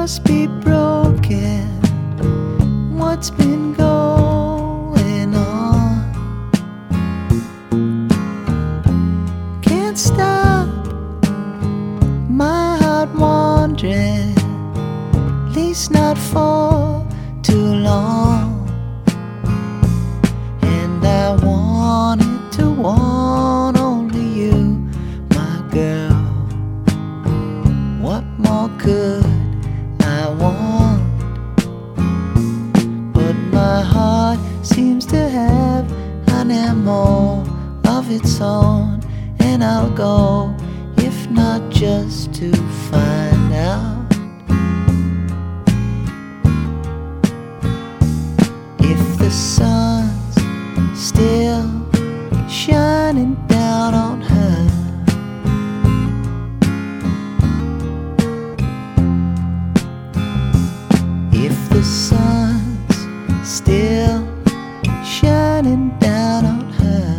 must be broken. What's been going on? Can't stop my heart wandering, at least not for too long. And I wanted to want only you, my girl. What more could I want? But my heart seems to have an MO of its own, and I'll go, if not just to find out if the sun's still shining down on her. If the sun's still shining down on her.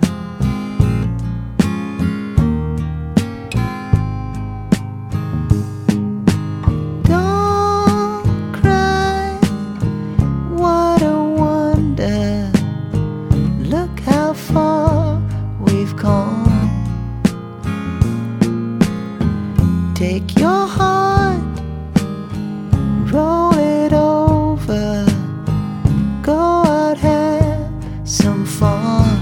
Don't cry, what a wonder. Look how far we've come. Take your heart, roll it over, go out, have some fun.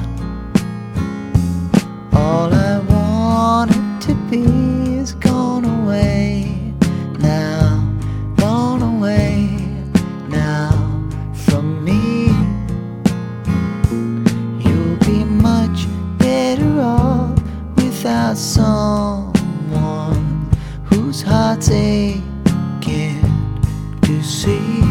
All I wanted to be is gone away now, gone away now from me. You'll be much better off without someone whose heart's aching to see.